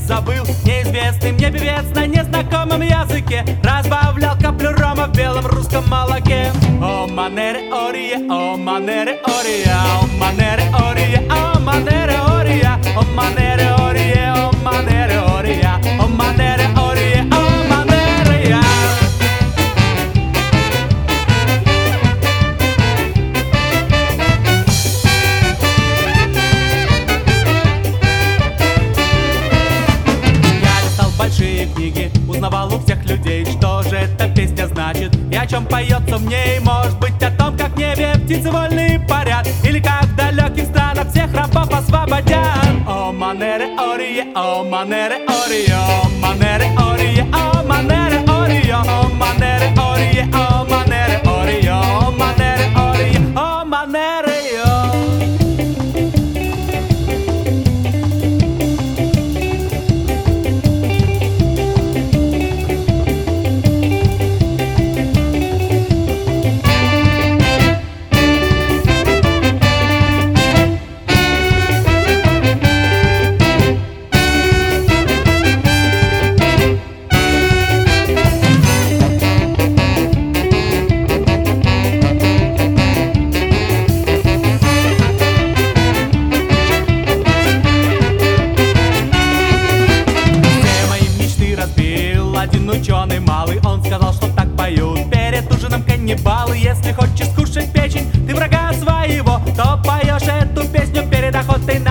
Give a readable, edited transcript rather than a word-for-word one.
забыл. Неизвестный мне певец на незнакомом языке разбавлял каплю рома в белом русском молоке. О манере ория, о манере ория, о манере ория, о манере ория, о манере ория, о манере ория, о манере ория, о манере я. Большие книги, узнавал у всех людей, что же эта песня значит и о чем поется в ней. Может быть, о том, как в небе птицы вольные парят, или как в далеких странах всех рабов освободят. О манере орие, о манере орие, о манере орие, о манере орие, о манере орие, о манере орие, о манере орие, о манере. Один ученый малый, он сказал, что так поют перед ужином каннибалы. Если хочешь скушать печень, ты врага своего, то поешь эту песню перед охотой